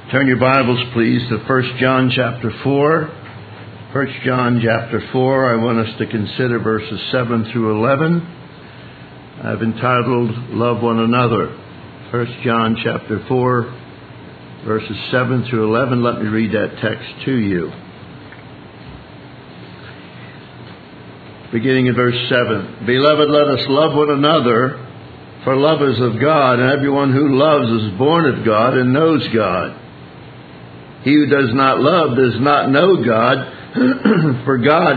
Turn your Bibles, please, to 1 John chapter 4. 1 John chapter 4, I want us to consider verses 7 through 11. I've entitled, Love One Another. 1 John chapter 4, verses 7 through 11. Let me read that text to you. Beginning in verse 7. Beloved, let us love one another, for love is of God, and everyone who loves is born of God and knows God. He who does not love does not know God, for God,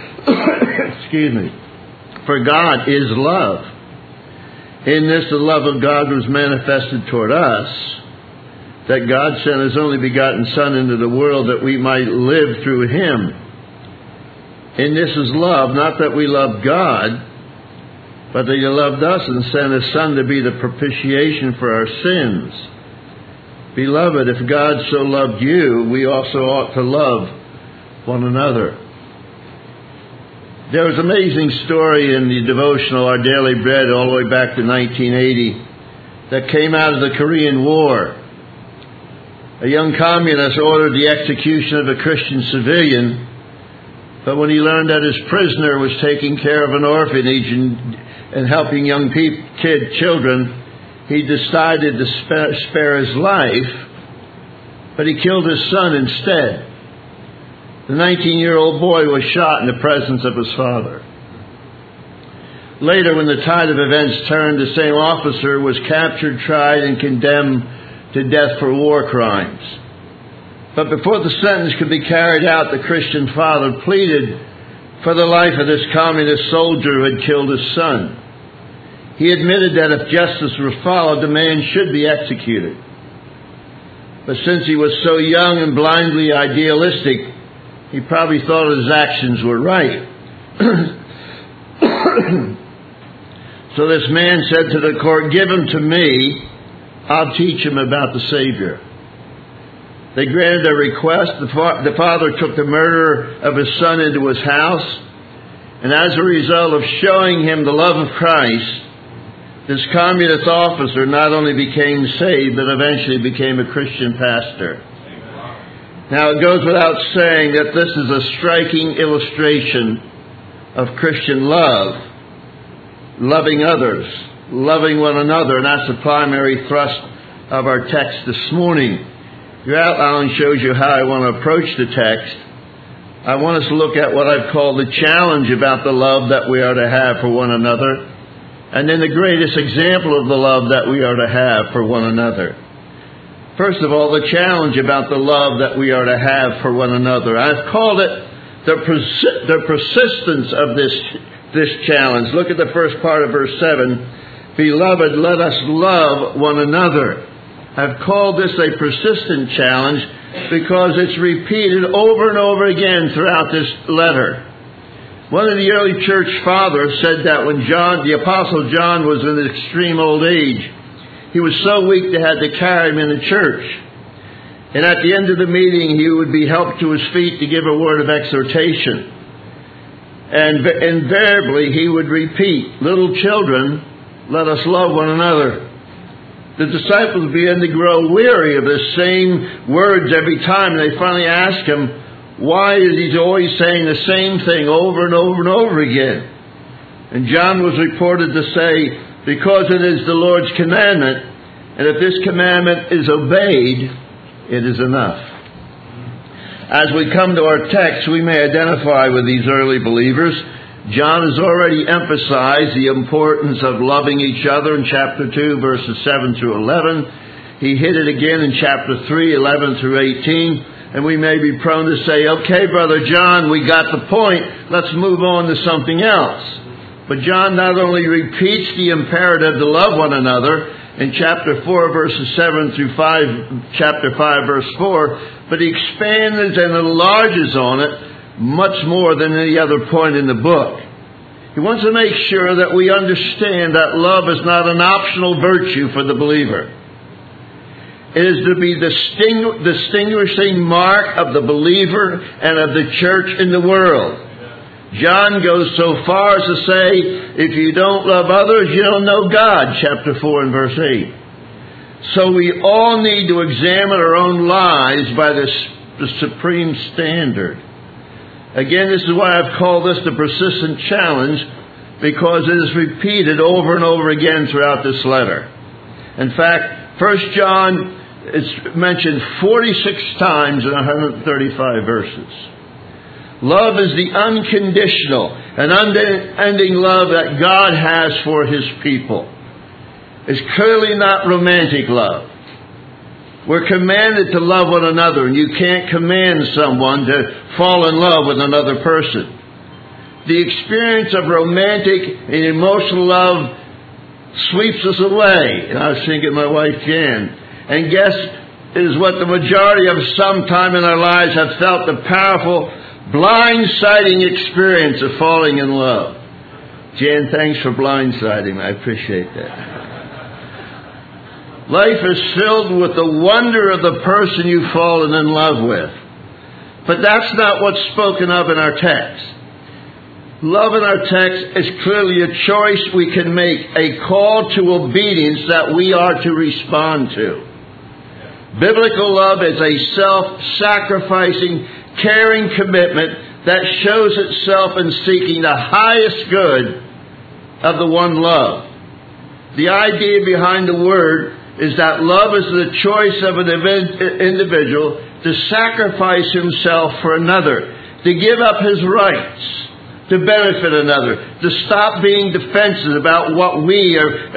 for God is love. In this the love of God was manifested toward us, that God sent His only begotten Son into the world that we might live through Him. And this is love, not that we love God, but that He loved us and sent His Son to be the propitiation for our sins. Beloved, if God so loved you, we also ought to love one another. There was an amazing story in the devotional Our Daily Bread all the way back to 1980 that came out of the Korean War. A young communist ordered the execution of a Christian civilian, but when he learned that his prisoner was taking care of an orphanage and helping young children, he decided to spare his life, but he killed his son instead. The 19-year-old boy was shot in the presence of his father. Later, when the tide of events turned, the same officer was captured, tried, and condemned to death for war crimes. But before the sentence could be carried out, the Christian father pleaded for the life of this communist soldier who had killed his son. He admitted that if justice were followed, the man should be executed. But since he was so young and blindly idealistic, he probably thought his actions were right. So this man said to the court, "Give him to me. I'll teach him about the Savior." They granted their request. The father took the murderer of his son into his house, and as a result of showing him the love of Christ, this communist officer not only became saved, but eventually became a Christian pastor. Now, it goes without saying that this is a striking illustration of Christian love, loving others, loving one another, and that's the primary thrust of our text this morning. Your outline shows you how I want to approach the text. I want us to look at what I've called the challenge about the love that we are to have for one another, and then the greatest example of the love that we are to have for one another. First of all, the challenge about the love that we are to have for one another. I've called it the persistence of this challenge. Look at the first part of verse 7. Beloved, let us love one another. I've called this a persistent challenge because it's repeated over and over again throughout this letter. One of the early church fathers said that when the Apostle John was in his extreme old age, he was so weak they had to carry him in the church. And at the end of the meeting, he would be helped to his feet to give a word of exhortation. And invariably, he would repeat, "Little children, let us love one another." The disciples began to grow weary of the same words every time. And they finally asked him, why is he always saying the same thing over and over and over again? And John was reported to say, because it is the Lord's commandment, and if this commandment is obeyed, it is enough. As we come to our text, we may identify with these early believers. John has already emphasized the importance of loving each other in chapter 2, verses 7 through 11. He hit it again in chapter 3, 11 through 18. And we may be prone to say, okay, Brother John, we got the point. Let's move on to something else. But John not only repeats the imperative to love one another in chapter 4, verses 7 through chapter 5, verse 4, but he expands and enlarges on it much more than any other point in the book. He wants to make sure that we understand that love is not an optional virtue for the believer. It is to be the distinguishing mark of the believer and of the church in the world. John goes so far as to say, if you don't love others, you don't know God, chapter 4 and verse 8. So we all need to examine our own lives by the supreme standard. Again, this is why I've called this the persistent challenge, because it is repeated over and over again throughout this letter. In fact, 1 John is mentioned 46 times in 135 verses. Love is the unconditional and unending love that God has for His people. It's clearly not romantic love. We're commanded to love one another, and you can't command someone to fall in love with another person. The experience of romantic and emotional love sweeps us away. And I was thinking my wife Jan. And guess is what the majority of some time in our lives have felt, the powerful, blindsiding experience of falling in love. Jan, thanks for blindsiding me. I appreciate that. Life is filled with the wonder of the person you've fallen in love with. But that's not what's spoken of in our text. Love in our text is clearly a choice we can make, a call to obedience that we are to respond to. Biblical love is a self-sacrificing, caring commitment that shows itself in seeking the highest good of the one loved. The idea behind the word is that love is the choice of an individual to sacrifice himself for another, to give up his rights, to benefit another, to stop being defensive about what we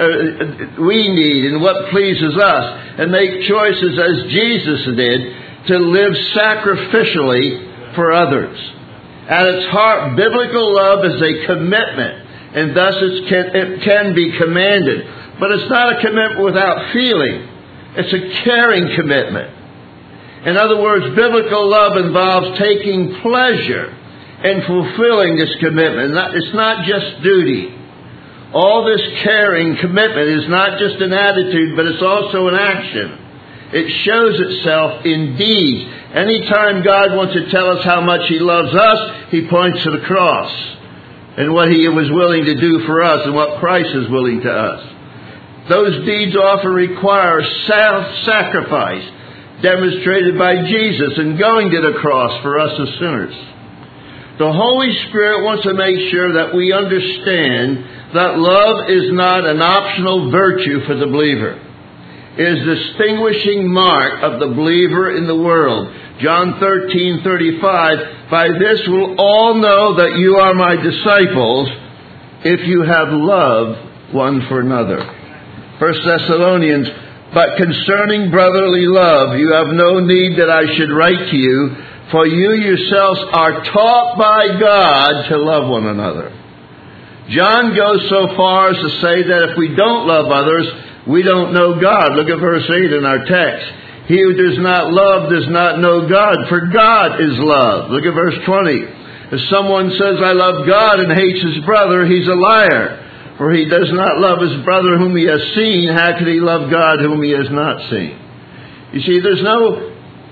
need and what pleases us, and make choices as Jesus did to live sacrificially for others. At its heart, biblical love is a commitment, and thus it can be commanded. But it's not a commitment without feeling. It's a caring commitment. In other words, biblical love involves taking pleasure in fulfilling this commitment. It's not just duty. All this caring commitment is not just an attitude, but it's also an action. It shows itself in deeds. Anytime God wants to tell us how much He loves us, He points to the cross and what He was willing to do for us and what Christ is willing to us. Those deeds often require self-sacrifice, demonstrated by Jesus in going to the cross for us as sinners. The Holy Spirit wants to make sure that we understand that love is not an optional virtue for the believer. It is the distinguishing mark of the believer in the world. John 13:35, by this will all know that you are my disciples if you have love one for another. 1 Thessalonians, but concerning brotherly love, you have no need that I should write to you, for you yourselves are taught by God to love one another. John goes so far as to say that if we don't love others, we don't know God. Look at verse 8 in our text. He who does not love does not know God, for God is love. Look at verse 20. If someone says, I love God and hates his brother, he's a liar. For he does not love his brother whom he has seen. How can he love God whom he has not seen? You see, there's no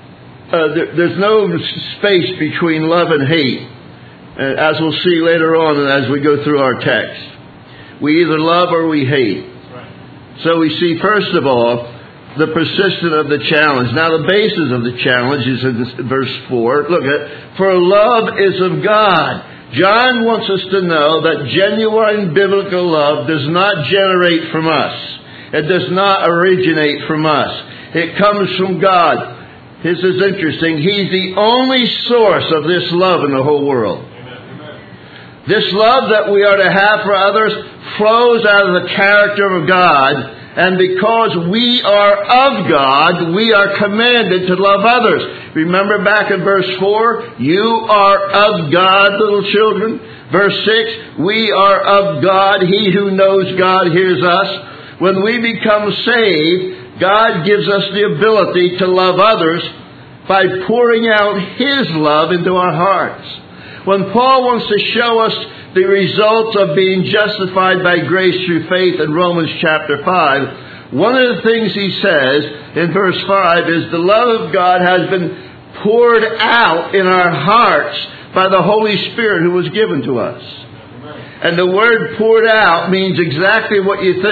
space between love and hate, as we'll see later on as we go through our text. We either love or we hate. So we see, first of all, the persistence of the challenge. Now, the basis of the challenge is in verse 4. Look at, for love is of God. John wants us to know that genuine biblical love does not generate from us. It does not originate from us. It comes from God. This is interesting. He's the only source of this love in the whole world. Amen. This love that we are to have for others flows out of the character of God. And because we are of God, we are commanded to love others. Remember back in verse 4, you are of God, little children. Verse 6, we are of God. He who knows God hears us. When we become saved, God gives us the ability to love others by pouring out His love into our hearts. When Paul wants to show us the results of being justified by grace through faith in Romans chapter 5, one of the things he says in verse 5 is the love of God has been poured out in our hearts by the Holy Spirit who was given to us. And the word poured out means exactly what you think.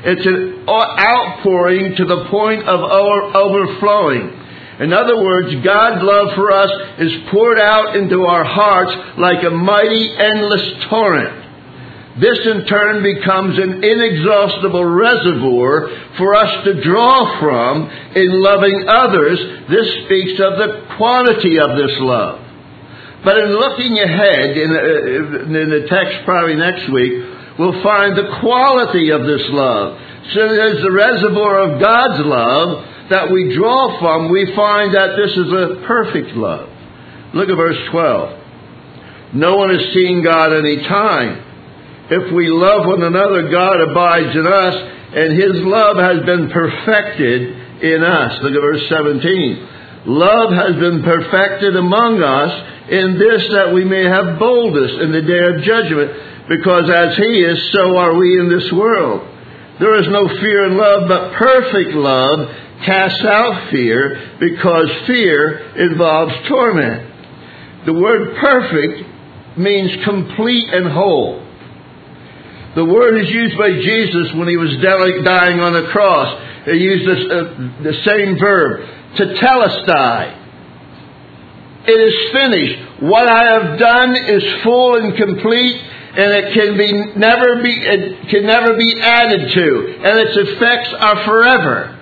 It's an outpouring to the point of overflowing. In other words, God's love for us is poured out into our hearts like a mighty, endless torrent. This in turn becomes an inexhaustible reservoir for us to draw from in loving others. This speaks of the quantity of this love. But in looking ahead, in the text probably next week, we'll find the quality of this love. So there's the reservoir of God's love that we draw from. We find that this is a perfect love. Look at verse 12. No one has seen God any time. If we love one another, God abides in us, and His love has been perfected in us. Look at verse 17. Love has been perfected among us in this, that we may have boldness in the day of judgment, because as He is, so are we in this world. There is no fear in love, but perfect love casts out fear, because fear involves torment. The word perfect means complete and whole. The word is used by Jesus when He was dying on the cross. He used the same verb, tetelestai. It is finished. What I have done is full and complete, and it can never be added to, and its effects are forever.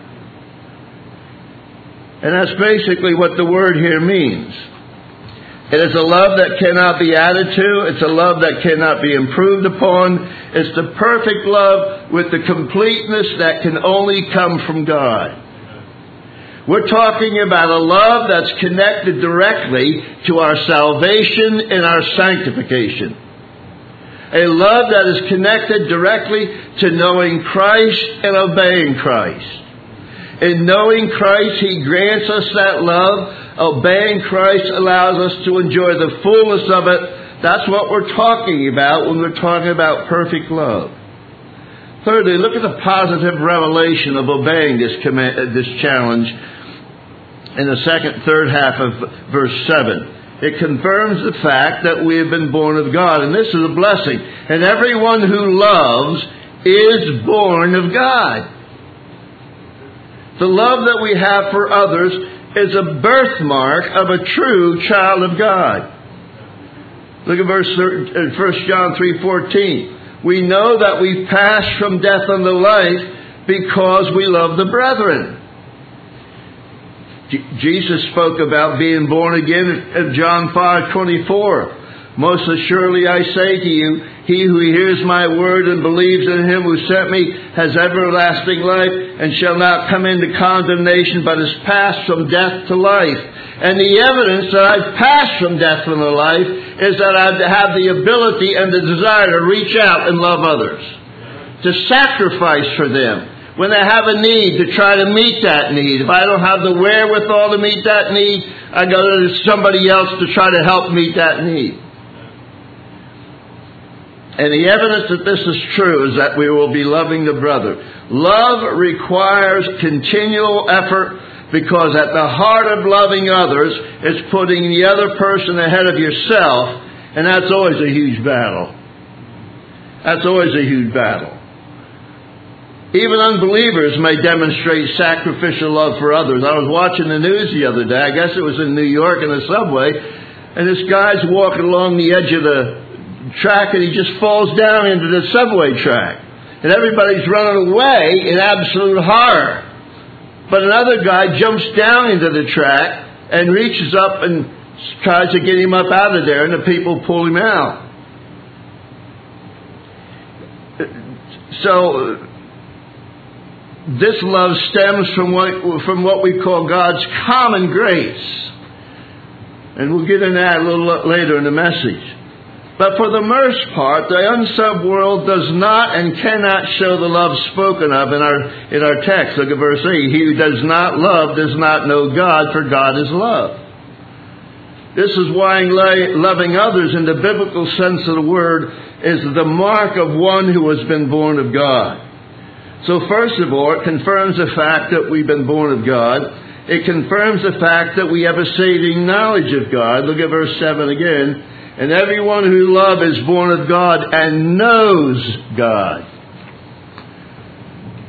And that's basically what the word here means. It is a love that cannot be added to. It's a love that cannot be improved upon. It's the perfect love with the completeness that can only come from God. We're talking about a love that's connected directly to our salvation and our sanctification. A love that is connected directly to knowing Christ and obeying Christ. In knowing Christ, He grants us that love. Obeying Christ allows us to enjoy the fullness of it. That's what we're talking about when we're talking about perfect love. Thirdly, look at the positive revelation of obeying this challenge in the third half of verse 7. It confirms the fact that we have been born of God, and this is a blessing. And everyone who loves is born of God. The love that we have for others is a birthmark of a true child of God. Look at 1 John 3:14. We know that we've passed from death unto life because we love the brethren. Jesus spoke about being born again in John 5:24. Most assuredly I say to you, he who hears my word and believes in Him who sent me has everlasting life and shall not come into condemnation, but is passed from death to life. And the evidence that I've passed from death to life is that I have the ability and the desire to reach out and love others, to sacrifice for them when they have a need, to try to meet that need. If I don't have the wherewithal to meet that need, I go to somebody else to try to help meet that need. And the evidence that this is true is that we will be loving the brother. Love requires continual effort, because at the heart of loving others is putting the other person ahead of yourself, and that's always a huge battle. That's always a huge battle. Even unbelievers may demonstrate sacrificial love for others. I was watching the news the other day. I guess it was in New York in the subway, and this guy's walking along the edge of the track, and he just falls down into the subway track, and everybody's running away in absolute horror. But another guy jumps down into the track and reaches up and tries to get him up out of there, and the people pull him out. So this love stems from what we call God's common grace, and we'll get into that a little later in the message. But for the most part, the unsub world does not and cannot show the love spoken of in our text. Look at verse 8. He who does not love does not know God, for God is love. This is why loving others in the biblical sense of the word is the mark of one who has been born of God. So first of all, it confirms the fact that we've been born of God. It confirms the fact that we have a saving knowledge of God. Look at verse 7 again. And everyone who loves is born of God and knows God.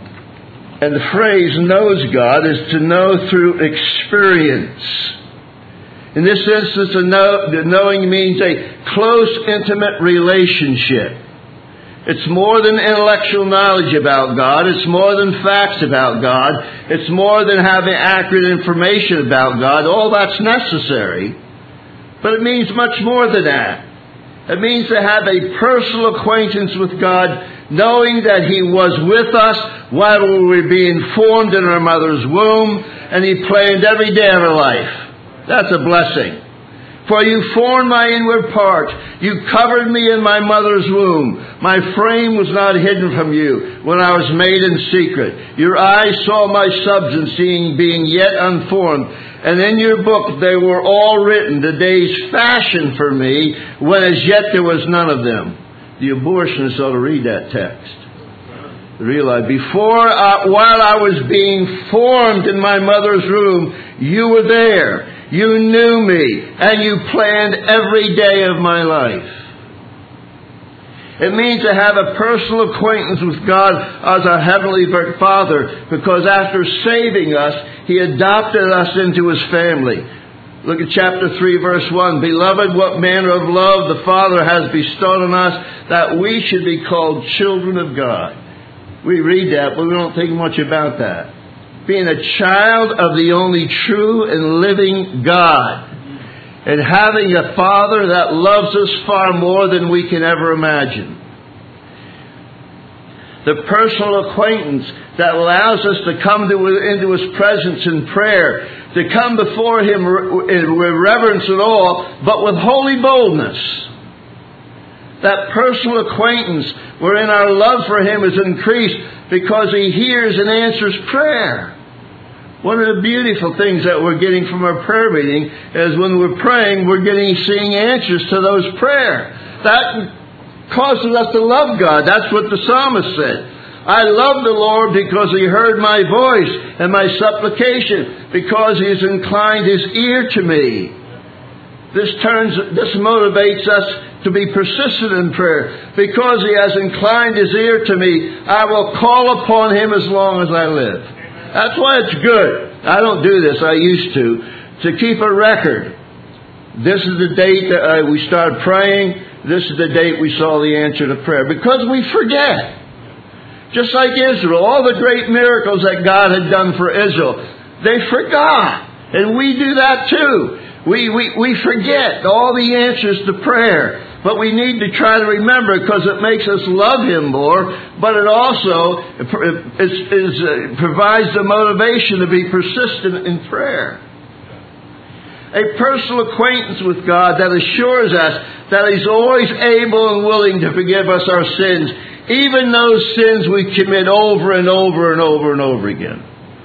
And the phrase knows God is to know through experience. In this instance, the knowing means a close, intimate relationship. It's more than intellectual knowledge about God. It's more than facts about God. It's more than having accurate information about God. All that's necessary. But it means much more than that. It means to have a personal acquaintance with God, knowing that He was with us while we were being formed in our mother's womb, and He planned every day of our life. That's a blessing. For you formed my inward part. You covered me in my mother's womb. My frame was not hidden from you when I was made in secret. Your eyes saw my substance being yet unformed. And in your book they were all written, the days fashioned for me, when as yet there was none of them. The abortionist ought to read that text. Realize, while I was being formed in my mother's womb, you were there. You knew me, and you planned every day of my life. It means to have a personal acquaintance with God as our Heavenly Father, because after saving us, He adopted us into His family. Look at chapter 3, verse 1. Beloved, what manner of love the Father has bestowed on us, that we should be called children of God. We read that, but we don't think much about that. Being a child of the only true and living God. And having a Father that loves us far more than we can ever imagine. The personal acquaintance that allows us to come into His presence in prayer, to come before Him with reverence and awe, but with holy boldness. That personal acquaintance wherein our love for Him is increased because He hears and answers prayer. One of the beautiful things that we're getting from our prayer meeting is when we're praying, we're seeing answers to those prayers. That causes us to love God. That's what the psalmist said. I love the Lord because He heard my voice and my supplication, because He has inclined His ear to me. This motivates us to be persistent in prayer. Because He has inclined His ear to me, I will call upon Him as long as I live. That's why it's good. I don't do this. I used to keep a record. This is the date that we started praying. This is the date we saw the answer to prayer. Because we forget. Just like Israel, all the great miracles that God had done for Israel, they forgot. And we do that too. We forget all the answers to prayer. But we need to try to remember, because it makes us love Him more. But it also provides the motivation to be persistent in prayer. A personal acquaintance with God that assures us that He's always able and willing to forgive us our sins, even those sins we commit over and over and over and over again.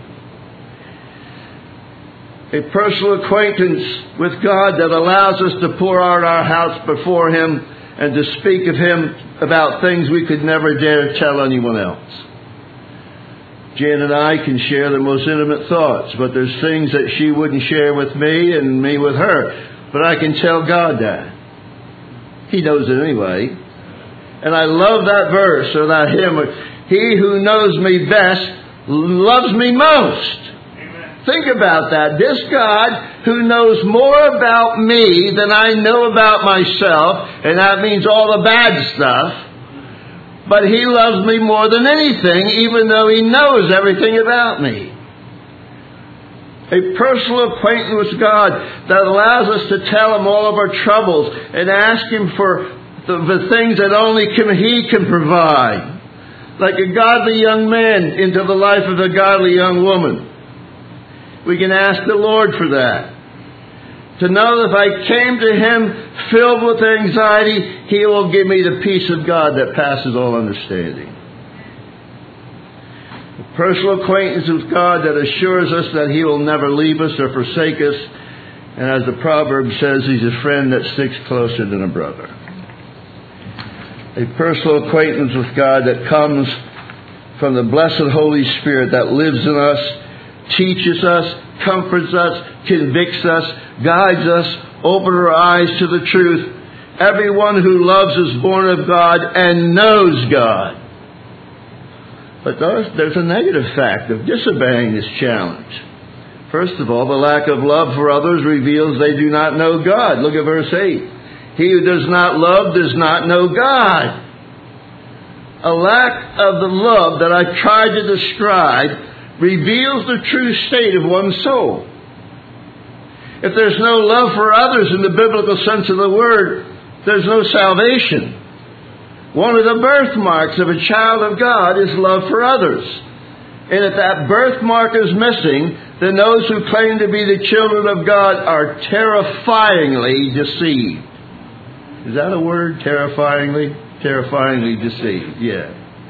A personal acquaintance with God that allows us to pour out our house before Him and to speak of Him about things we could never dare tell anyone else. Jan and I can share the most intimate thoughts, but there's things that she wouldn't share with me and me with her. But I can tell God that. He knows it anyway. And I love that verse, or that hymn. He who knows me best loves me most. Think about that. This God who knows more about me than I know about myself, and that means all the bad stuff, but He loves me more than anything, even though He knows everything about me. A personal acquaintance with God that allows us to tell Him all of our troubles and ask Him for the things that only He can provide. Like a godly young man into the life of a godly young woman. We can ask the Lord for that. To know that if I came to Him filled with anxiety, He will give me the peace of God that passes all understanding. A personal acquaintance with God that assures us that He will never leave us or forsake us. And as the proverb says, He's a friend that sticks closer than a brother. A personal acquaintance with God that comes from the blessed Holy Spirit that lives in us, teaches us, comforts us, convicts us, guides us, opens our eyes to the truth. Everyone who loves is born of God and knows God. But there's a negative fact of disobeying this challenge. First of all, the lack of love for others reveals they do not know God. Look at verse 8. He who does not love does not know God. A lack of the love that I've tried to describe reveals the true state of one's soul. If there's no love for others in the biblical sense of the word, there's no salvation. One of the birthmarks of a child of God is love for others. And if that birthmark is missing, then those who claim to be the children of God are terrifyingly deceived. Is that a word? Terrifyingly? Terrifyingly deceived. Yeah.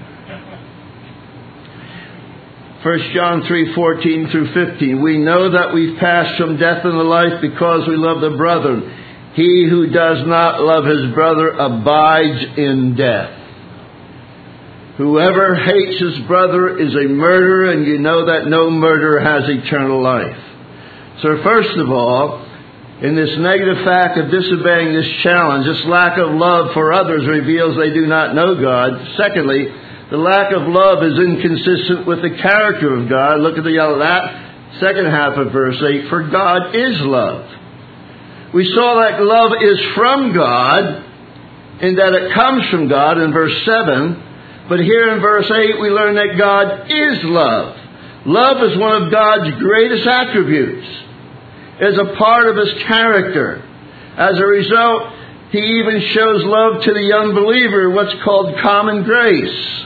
1 John 3:14 through 15. We know that we've passed from death into life because we love the brethren. He who does not love his brother abides in death. Whoever hates his brother is a murderer, and you know that no murderer has eternal life. So first of all, in this negative fact of disobeying this challenge, this lack of love for others reveals they do not know God. Secondly, the lack of love is inconsistent with the character of God. Look at the second half of verse 8. For God is love. We saw that love is from God, in that it comes from God in verse 7. But here in verse 8 we learn that God is love. Love is one of God's greatest attributes. It is a part of His character. As a result, He even shows love to the unbeliever, what's called common grace.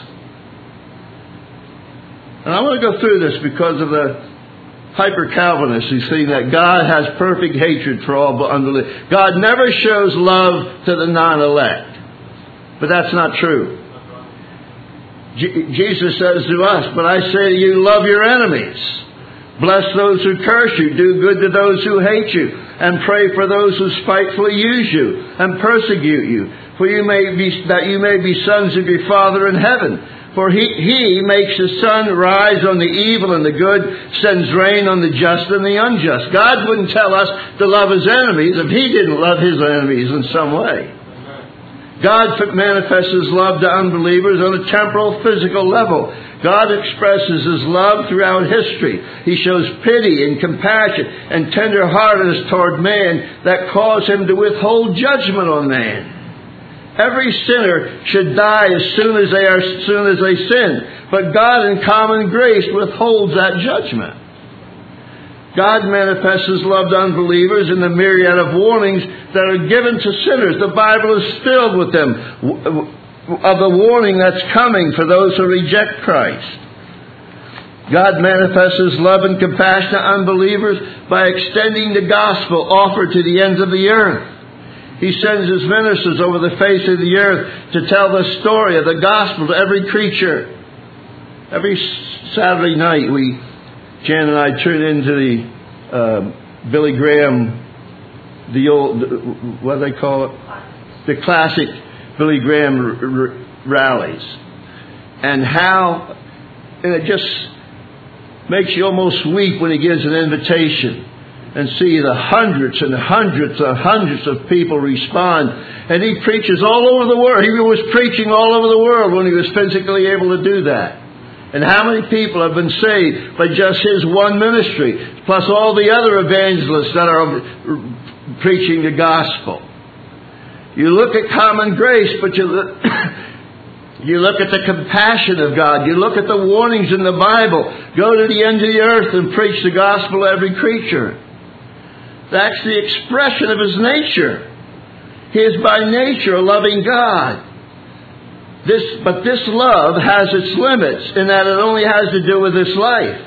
And I want to go through this because of the hyper-Calvinists who see that God has perfect hatred for all unbelievers. God never shows love to the non-elect. But that's not true. Jesus says to us, but I say to you, love your enemies. Bless those who curse you. Do good to those who hate you. And pray for those who spitefully use you and persecute you. For that you may be sons of your Father in heaven. For he makes the sun rise on the evil and the good, sends rain on the just and the unjust. God wouldn't tell us to love His enemies if He didn't love His enemies in some way. God manifests His love to unbelievers on a temporal, physical level. God expresses His love throughout history. He shows pity and compassion and tender-heartedness toward man that cause Him to withhold judgment on man. Every sinner should die as soon as they sin. But God in common grace withholds that judgment. God manifests His love to unbelievers in the myriad of warnings that are given to sinners. The Bible is filled with them, of the warning that's coming for those who reject Christ. God manifests His love and compassion to unbelievers by extending the gospel offered to the ends of the earth. He sends His ministers over the face of the earth to tell the story of the gospel to every creature. Every Saturday night, Jan and I tune into the Billy Graham, the old, what do they call it? The classic Billy Graham rallies. And it just makes you almost weep when he gives an invitation. And see the hundreds and hundreds and hundreds of people respond. And he preaches all over the world. He was preaching all over the world when he was physically able to do that. And how many people have been saved by just his one ministry, plus all the other evangelists that are preaching the gospel. You look at common grace, but you look at the compassion of God. You look at the warnings in the Bible. Go to the end of the earth and preach the gospel to every creature. That's the expression of His nature. He is by nature a loving God. But this love has its limits in that it only has to do with this life.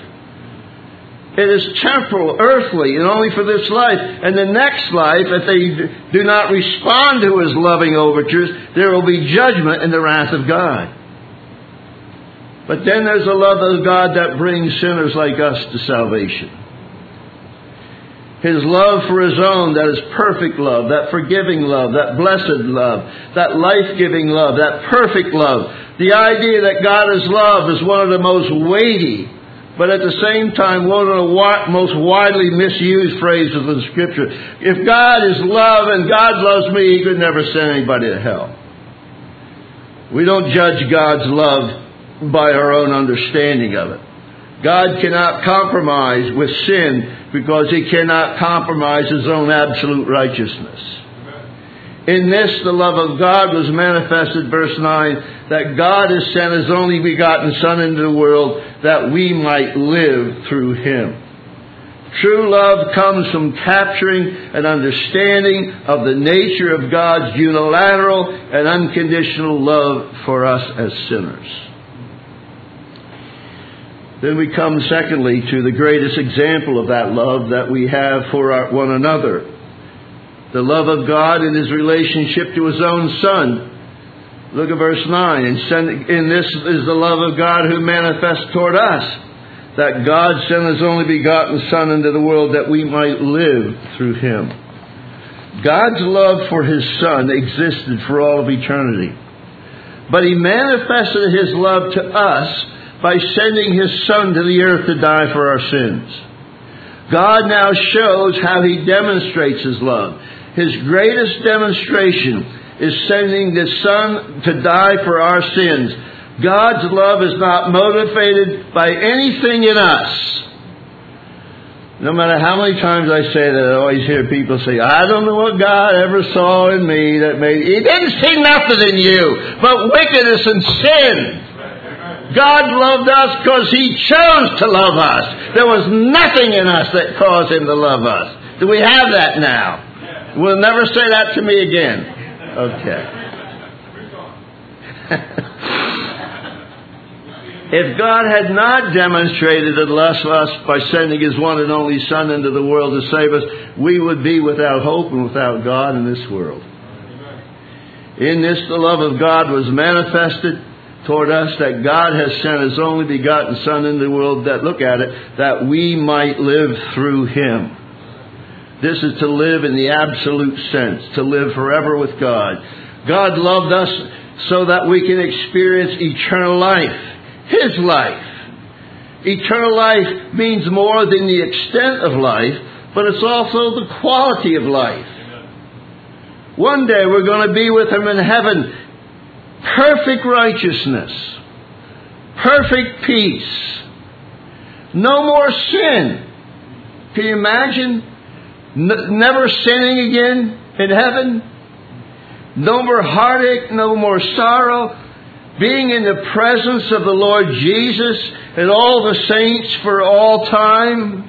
It is temporal, earthly, and only for this life. And the next life, if they do not respond to His loving overtures, there will be judgment and the wrath of God. But then there's the love of God that brings sinners like us to salvation. His love for His own, that is perfect love, that forgiving love, that blessed love, that life-giving love, that perfect love. The idea that God is love is one of the most weighty, but at the same time one of the most widely misused phrases in Scripture. If God is love and God loves me, He could never send anybody to hell. We don't judge God's love by our own understanding of it. God cannot compromise with sin because He cannot compromise His own absolute righteousness. In this, the love of God was manifested, verse 9, that God has sent His only begotten Son into the world that we might live through Him. True love comes from capturing an understanding of the nature of God's unilateral and unconditional love for us as sinners. Then we come, secondly, to the greatest example of that love that we have for one another. The love of God in His relationship to His own Son. Look at verse 9. In this is the love of God who manifests toward us, that God sent His only begotten Son into the world that we might live through Him. God's love for His Son existed for all of eternity. But He manifested His love to us by sending His Son to the earth to die for our sins. God now shows how He demonstrates His love. His greatest demonstration is sending the Son to die for our sins. God's love is not motivated by anything in us. No matter how many times I say that, I always hear people say, I don't know what God ever saw in me that made... He didn't see nothing in you but wickedness and sin. God loved us because He chose to love us. There was nothing in us that caused Him to love us. Do we have that now? Will never say that to me again. Okay. If God had not demonstrated it less to us by sending His one and only Son into the world to save us, we would be without hope and without God in this world. In this, the love of God was manifested toward us, that God has sent His only begotten Son into the world, that, look at it, that we might live through Him. This is to live in the absolute sense, to live forever with God. God loved us so that we can experience eternal life, His life. Eternal life means more than the extent of life, but it's also the quality of life. One day we're going to be with Him in heaven. Perfect righteousness. Perfect peace. No more sin. Can you imagine? Never sinning again in heaven. No more heartache, no more sorrow. Being in the presence of the Lord Jesus and all the saints for all time.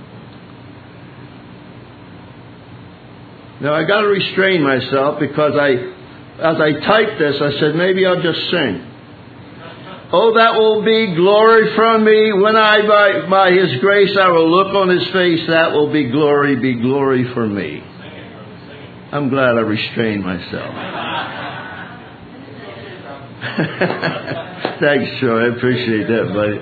Now I got to restrain myself because as I typed this, I said maybe I'll just sing. Oh, that will be glory from me. When by His grace I will look on His face, that will be glory for me. I'm glad I restrained myself. Thanks, Troy. I appreciate that, buddy.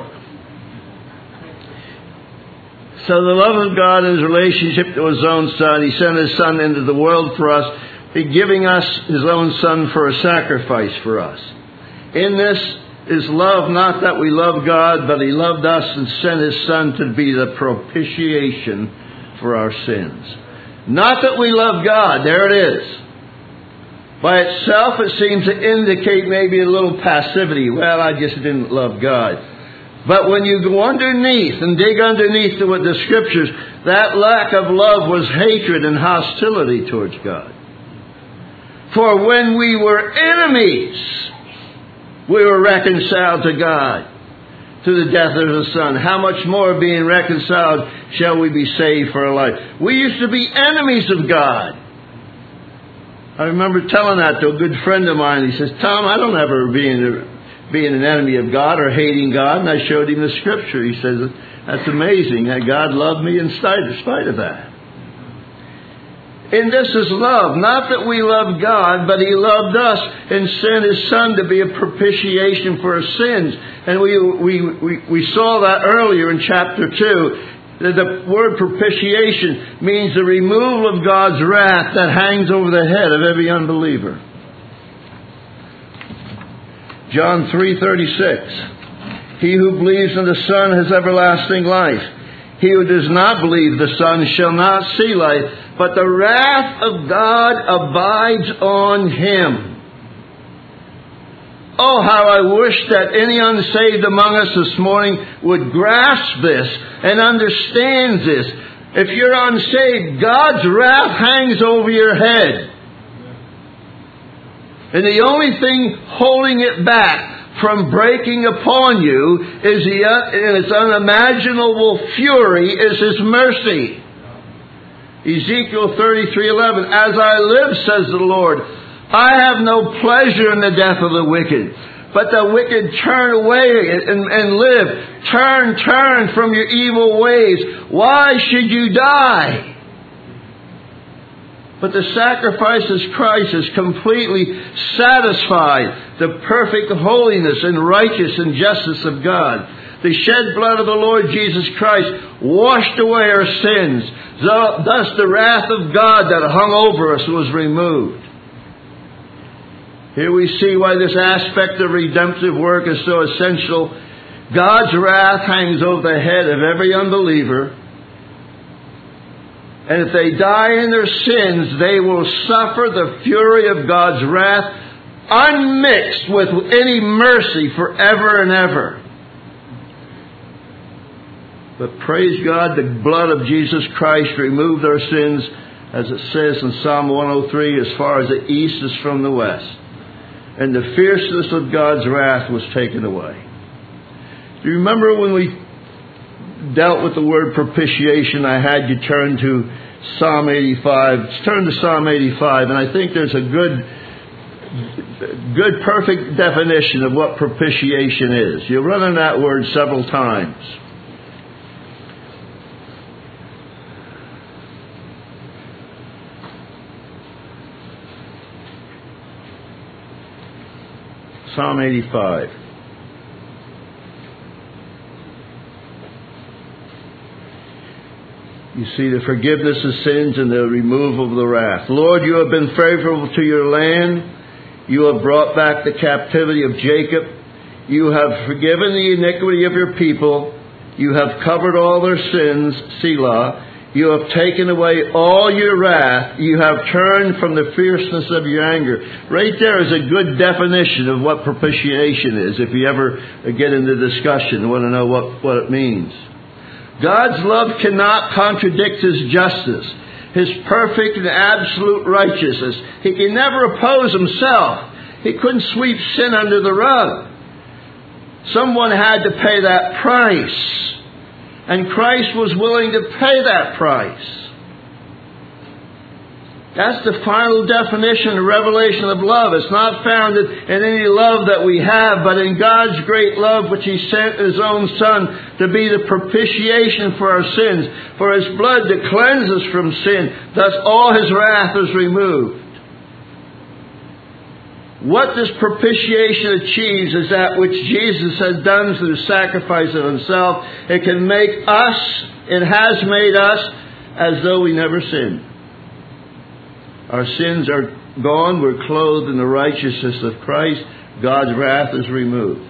So the love of God in His relationship to His own Son, He sent His Son into the world for us, giving us His own Son for a sacrifice for us. In this is love, not that we love God, but He loved us and sent His Son to be the propitiation for our sins. Not that we love God, there it is. By itself it seems to indicate maybe a little passivity. Well, I just didn't love God. But when you go underneath and dig underneath with the Scriptures, that lack of love was hatred and hostility towards God. For when we were enemies, we were reconciled to God through the death of His Son. How much more, being reconciled, shall we be saved for our life? We used to be enemies of God. I remember telling that to a good friend of mine. He says, Tom, I don't ever being an enemy of God or hating God. And I showed him the Scripture. He says, that's amazing that God loved me in spite of that. And this is love. Not that we love God, but He loved us and sent His Son to be a propitiation for our sins. And we saw that earlier in chapter 2. The word propitiation means the removal of God's wrath that hangs over the head of every unbeliever. John 3:36. He who believes in the Son has everlasting life. He who does not believe the Son shall not see life, but the wrath of God abides on him. Oh, how I wish that any unsaved among us this morning would grasp this and understand this. If you're unsaved, God's wrath hangs over your head. And the only thing holding it back from breaking upon you is in its unimaginable fury is His mercy. Ezekiel 33:11, As I live, says the Lord, I have no pleasure in the death of the wicked, but the wicked turn away and live. Turn from your evil ways. Why should you die? But the sacrifice of Christ has completely satisfied the perfect holiness and righteousness and justice of God. The shed blood of the Lord Jesus Christ washed away our sins. Thus the wrath of God that hung over us was removed. Here we see why this aspect of redemptive work is so essential. God's wrath hangs over the head of every unbeliever. And if they die in their sins, they will suffer the fury of God's wrath unmixed with any mercy forever and ever. But praise God, the blood of Jesus Christ removed our sins, as it says in Psalm 103, as far as the east is from the west. And the fierceness of God's wrath was taken away. Do you remember when we dealt with the word propitiation, I had you turn to Psalm 85. Turn to Psalm 85, and I think there's a good perfect definition of what propitiation is. You'll run on that word several times. Psalm 85. You see the forgiveness of sins and the removal of the wrath. Lord, you have been favorable to your land. You have brought back the captivity of Jacob. You have forgiven the iniquity of your people. You have covered all their sins, Selah. You have taken away all your wrath. You have turned from the fierceness of your anger. Right there is a good definition of what propitiation is. If you ever get into discussion and want to know what it means. God's love cannot contradict His justice, His perfect and absolute righteousness. He can never oppose Himself. He couldn't sweep sin under the rug. Someone had to pay that price. And Christ was willing to pay that price. That's the final definition and revelation of love. It's not found in any love that we have, but in God's great love, which He sent His own Son to be the propitiation for our sins, for His blood to cleanse us from sin. Thus all His wrath is removed. What this propitiation achieves is that which Jesus has done through the sacrifice of Himself. It can make us, it has made us, as though we never sinned. Our sins are gone. We're clothed in the righteousness of Christ. God's wrath is removed.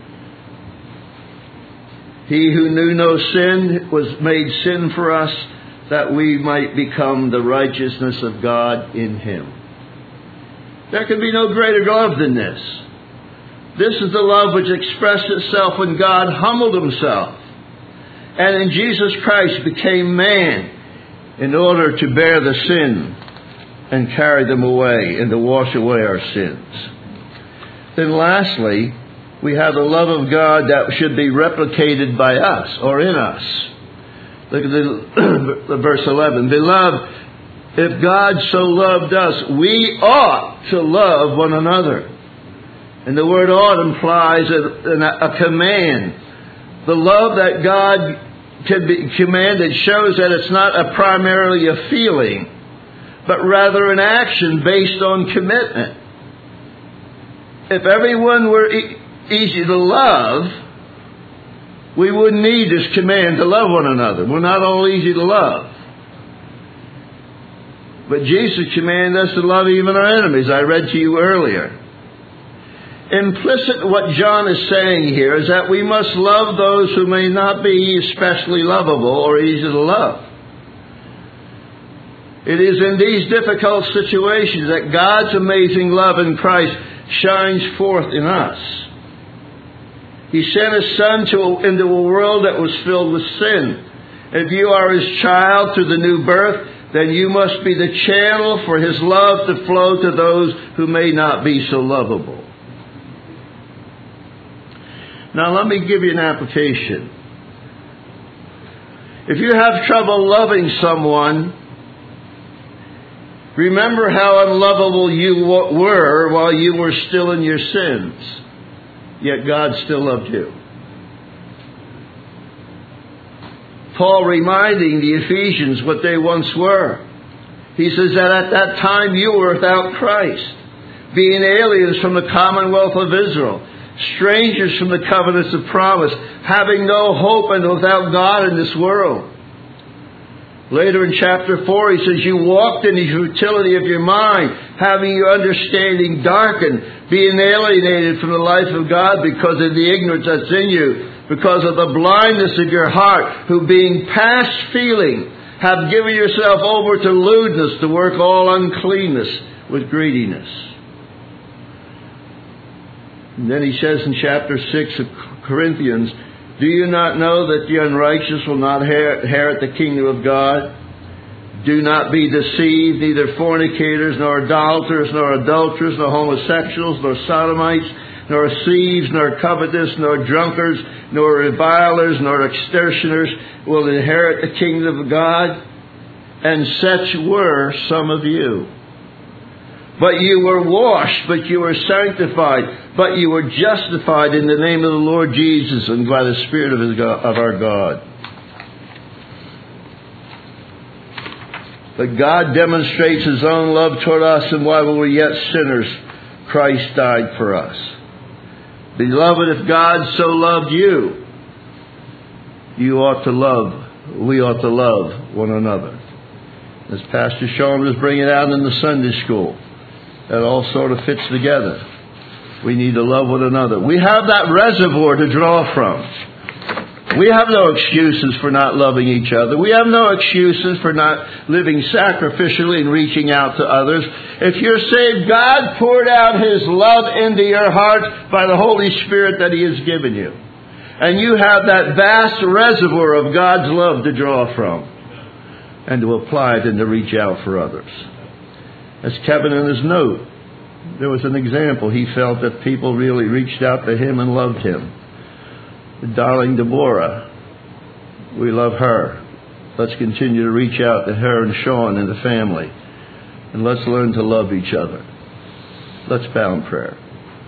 He who knew no sin was made sin for us, that we might become the righteousness of God in Him. There can be no greater love than this. This is the love which expressed itself when God humbled Himself and in Jesus Christ became man in order to bear the sin and carry them away and to wash away our sins. Then lastly, we have the love of God that should be replicated by us or in us. Look at the verse 11. Beloved, if God so loved us, we ought to love one another. And the word ought implies a command. The love that God can be commanded shows that it's not primarily a feeling, but rather an action based on commitment. If everyone were easy to love, we wouldn't need this command to love one another. We're not all easy to love. But Jesus commanded us to love even our enemies. I read to you earlier. Implicit in what John is saying here is that we must love those who may not be especially lovable or easy to love. It is in these difficult situations that God's amazing love in Christ shines forth in us. He sent His Son into a world that was filled with sin. If you are His child through the new birth, then you must be the channel for His love to flow to those who may not be so lovable. Now let me give you an application. If you have trouble loving someone, remember how unlovable you were while you were still in your sins. Yet God still loved you. Paul reminding the Ephesians what they once were. He says that at that time you were without Christ, being aliens from the commonwealth of Israel, strangers from the covenants of promise, having no hope and without God in this world. Later in chapter 4, he says, you walked in the futility of your mind, having your understanding darkened, being alienated from the life of God because of the ignorance that's in you, because of the blindness of your heart, who being past feeling, have given yourself over to lewdness, to work all uncleanness with greediness. And then he says in chapter 6 of Corinthians, do you not know that the unrighteous will not inherit the kingdom of God? Do not be deceived, neither fornicators, nor idolaters, nor adulterers, nor homosexuals, nor sodomites, nor thieves, nor covetous, nor drunkards, nor revilers, nor extortioners will inherit the kingdom of God. And such were some of you. But you were washed, but you were sanctified, but you were justified in the name of the Lord Jesus and by the Spirit of our God. But God demonstrates His own love toward us, and while we were yet sinners, Christ died for us. Beloved, if God so loved you, we ought to love one another. As Pastor Sean was bringing out in the Sunday school, that all sort of fits together. We need to love one another. We have that reservoir to draw from. We have no excuses for not loving each other. We have no excuses for not living sacrificially and reaching out to others. If you're saved, God poured out His love into your heart by the Holy Spirit that He has given you. And you have that vast reservoir of God's love to draw from and to apply it and to reach out for others. As Kevin in his note, there was an example. He felt that people really reached out to him and loved him. Darling Deborah, we love her. Let's continue to reach out to her and Sean and the family. And let's learn to love each other. Let's bow in prayer.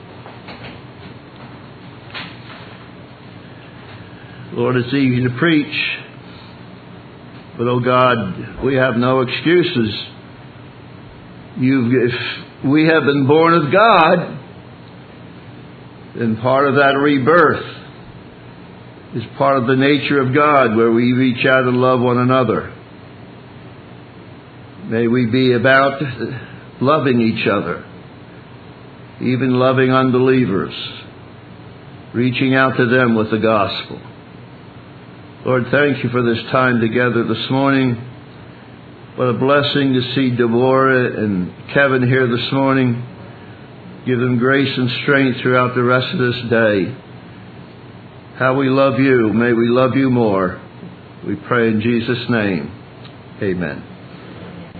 Lord, it's easy to preach. But, oh God, we have no excuses. If we have been born of God, then part of that rebirth is part of the nature of God, where we reach out and love one another. May we be about loving each other, even loving unbelievers, reaching out to them with the gospel. Lord, thank you for this time together this morning. What a blessing to see Deborah and Kevin here this morning. Give them grace and strength throughout the rest of this day. How we love you. May we love you more. We pray in Jesus' name. Amen.